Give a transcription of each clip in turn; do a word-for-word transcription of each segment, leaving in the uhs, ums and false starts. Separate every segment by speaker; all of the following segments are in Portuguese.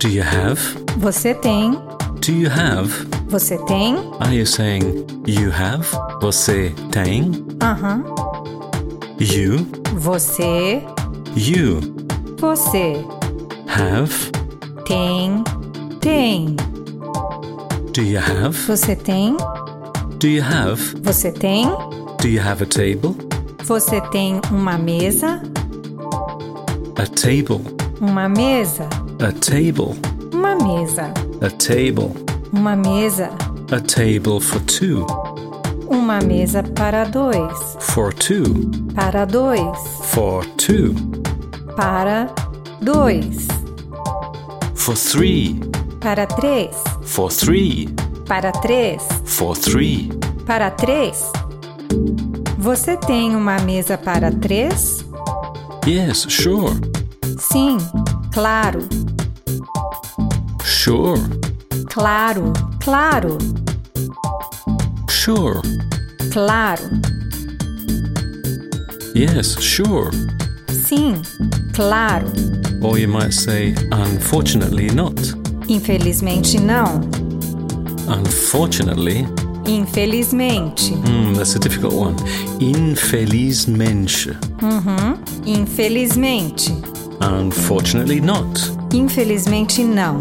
Speaker 1: Do you have?
Speaker 2: Você tem.
Speaker 1: Do you have?
Speaker 2: Você tem?
Speaker 1: Are you saying you have? Você tem?
Speaker 2: Aham.
Speaker 1: You?
Speaker 2: Você.
Speaker 1: You.
Speaker 2: Você.
Speaker 1: Have?
Speaker 2: Tem. Tem.
Speaker 1: Do you have?
Speaker 2: Você tem?
Speaker 1: Do you have?
Speaker 2: Você tem?
Speaker 1: Do you have a table?
Speaker 2: Você tem uma mesa?
Speaker 1: A table.
Speaker 2: Uma mesa.
Speaker 1: A table.
Speaker 2: Uma mesa.
Speaker 1: A table.
Speaker 2: Uma mesa.
Speaker 1: A table for two.
Speaker 2: Uma mesa para dois.
Speaker 1: For two.
Speaker 2: Para dois.
Speaker 1: For two.
Speaker 2: Para dois.
Speaker 1: For three.
Speaker 2: Para três.
Speaker 1: For three.
Speaker 2: Para três.
Speaker 1: For three.
Speaker 2: Para três. Você tem uma mesa para três?
Speaker 1: Yes, sure.
Speaker 2: Sim, claro.
Speaker 1: Sure.
Speaker 2: Claro, claro,
Speaker 1: Sure.
Speaker 2: claro.
Speaker 1: Yes, sure.
Speaker 2: Sim, claro.
Speaker 1: Or you might say, unfortunately not.
Speaker 2: Infelizmente não.
Speaker 1: Unfortunately.
Speaker 2: Infelizmente.
Speaker 1: Hmm, that's a difficult one. Infelizmente.
Speaker 2: Uhum. Infelizmente.
Speaker 1: Unfortunately not.
Speaker 2: Infelizmente não.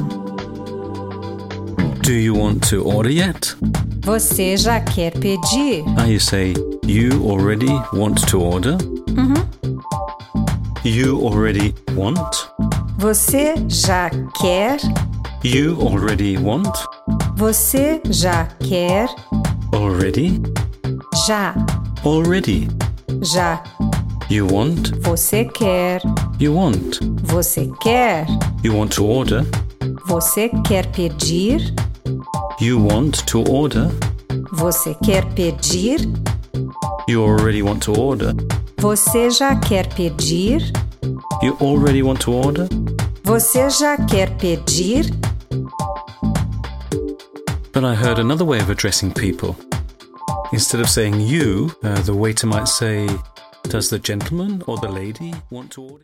Speaker 1: Do you want to order yet?
Speaker 2: Você já quer pedir?
Speaker 1: Ah, you say, you already want to order?
Speaker 2: Uhum.
Speaker 1: You already want?
Speaker 2: Você já quer?
Speaker 1: You already want?
Speaker 2: Você já quer?
Speaker 1: Already?
Speaker 2: Já.
Speaker 1: Already.
Speaker 2: Já.
Speaker 1: You want?
Speaker 2: Você quer?
Speaker 1: You want.
Speaker 2: Você quer?
Speaker 1: You want to order?
Speaker 2: Você quer pedir?
Speaker 1: You want to order?
Speaker 2: Você quer pedir?
Speaker 1: You already want to order?
Speaker 2: Você já quer pedir?
Speaker 1: You already want to order?
Speaker 2: Você já quer pedir?
Speaker 1: But I heard another way of addressing people. Instead of saying you, uh, the waiter might say, does the gentleman or the lady want to order?